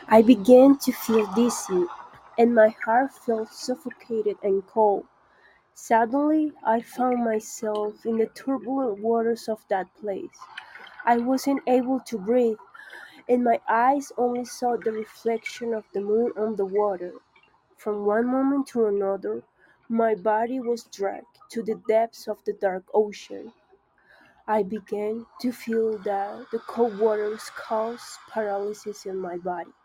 I began to feel dizzy, and my heart felt suffocated and cold. Suddenly, I found myself in the turbulent waters of that place. I wasn't able to breathe, and my eyes only saw the reflection of the moon on the water. From one moment to another, my body was dragged to the depths of the dark ocean. I began to feel that the cold waters caused paralysis in my body.